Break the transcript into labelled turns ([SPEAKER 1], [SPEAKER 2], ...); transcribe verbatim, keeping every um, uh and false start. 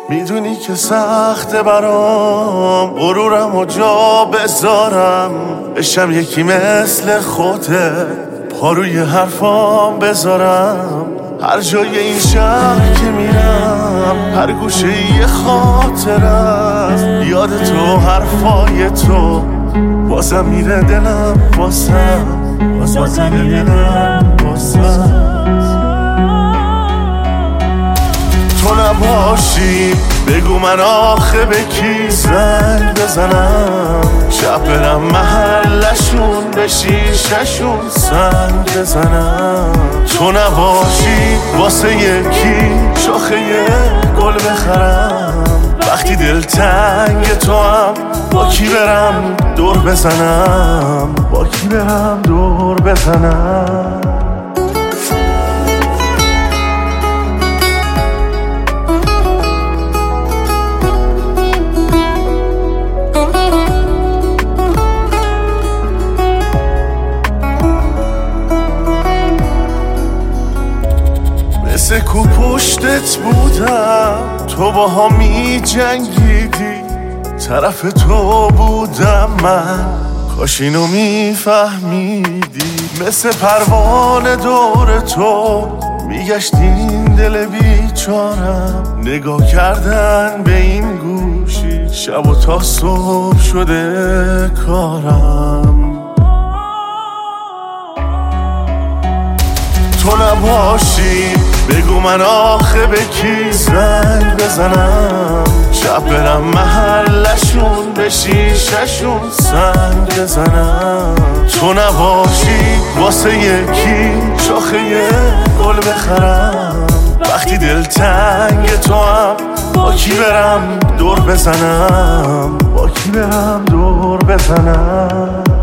[SPEAKER 1] میدونی که سخته برام غرورم و جا بذارم، بشم یکی مثل خودت، پا روی حرفام بذارم. هر جای این شهر که میرم، هر گوشه یه خاطر است، یاد تو، حرفای تو، بازم میره دلم واسم، بازم میره دلم واسم. تو نباشی بگو من آخه به کی زنگ بزنم، شب برم محلشون به شیششون سنگ بزنم. تو نباشی واسه یکی شاخه گل بخرم، وقتی دل تنگ تو هم با کی برم دور بزنم، با کی برم دور بزنم. مثل کو پشتت بودم، تو با ها می جنگیدی، طرف تو بودم من، کاش اینو می فهمیدی. مثل پروانه دور تو میگشتین دل بیچارم، نگاه کردن به این گوشی شب و تا صبح شده کارم. تو نباشی بگو من آخه به کی زنگ بزنم، شب برم محلشون به شیششون سنگ بزنم. تو نباشی واسه یکی شاخه گل بخرم، وقتی دل تنگ تو هم با کی برم دور بزنم، با کی برم دور بزنم.